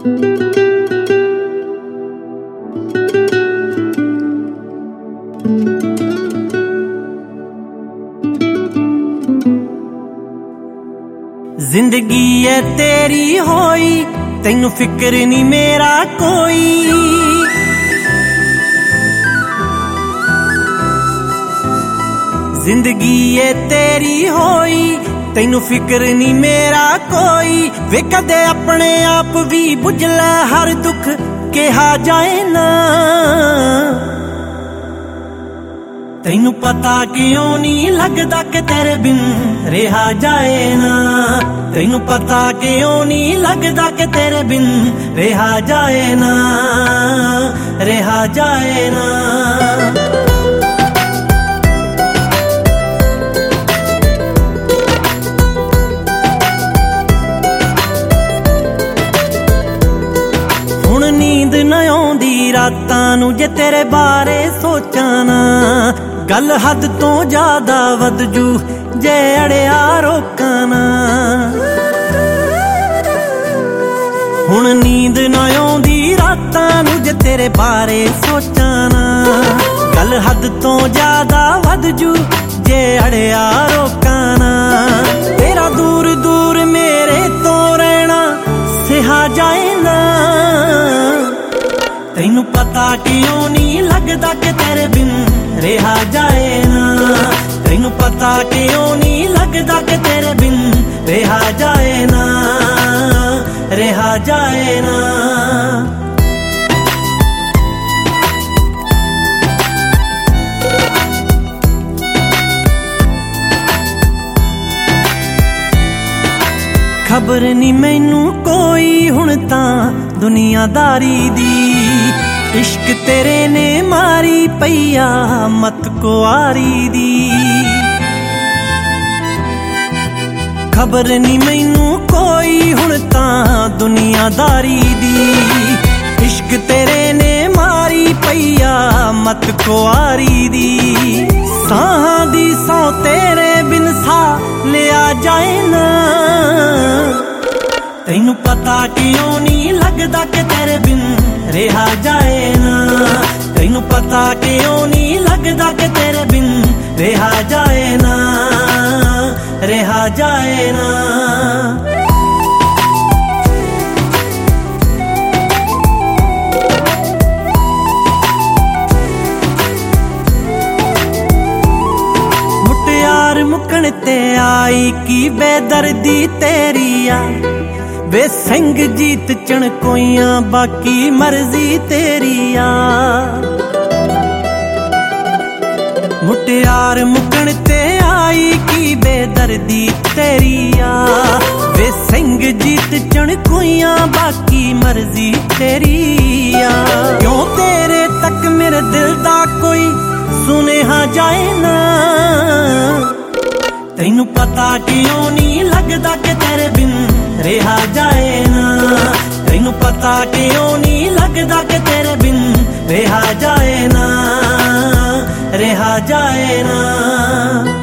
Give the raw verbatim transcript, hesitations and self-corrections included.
जिंदगी है तेरी होई तैनू फिक्र नहीं मेरा कोई। जिंदगी है तेरी होई तैनू फिक्र नहीं मेरा कोई। वे कदे अपने आप भी बुझला हर दुख कहा जाए ना। तैनू पता क्यों नहीं लगदा कि तेरे बिन रहा जाए ना। तैनू पता क्यों नहीं लगदा कि तेरे बिन रहा जाए ना, रहा जाए ना। हुण नींद न आउंदी रातां नू जे तेरे बारे सोचां ना। गल हद तो ज्यादा वध जू जे अड़िया रोकां ना। हुण नींद ना आउंदी रातां नू जे तेरे बारे सोचां ना। गल हद तो ज्यादा वध जू जे अड़िया रोकां ना। तेरा दूर दूर मेरे तो रहना सिहा जाए ना। तैनू पता क्यों नहीं लगदा कि तेरे बिन रहा जाए ना। तैनू पता क्यों नहीं लगदा कि तेरे बिन रहा जाए ना, रहा जाए ना। खबर नहीं मैनू कोई हुण तां दुनियादारी दी। इश्क तेरे ने मारी पैया मत कुआरी दी। खबर नहीं मैनू कोई हुण तां दुनियादारी दी। इश्क तेरे ने मारी पैया मत कुआरी दी। साहां दी सौ तेरे बिन सा लिया जाए ना। तैनू पता क्यों नहीं लगदा कि तेरे बिन रहा जाए ना। तैनू पता क्यों नहीं लगदा कि तेरे बिन रहा जाए ना, रहा जाए ना। मुटियार मुकण ते आई की बेदर्दी तेरी आ। वे सिंह जीत चणकोइया बाकी मर्जी तेरी आ। मुटियार मुकण ते आई की बेदर्दी तेरी आ। वे सिंह जीत चणकोइया बाकी मर्जी तेरी आ। क्यों तेरे तक मेरे दिल दा कोई सुनेहा जाए ना। तैनू पता क्यों नहीं लगदा कि तेरे बिन रहा जाए ना। तैनू पता क्यों नहीं लगदा कि तेरे बिन रहा जाए ना, रहा जाए ना।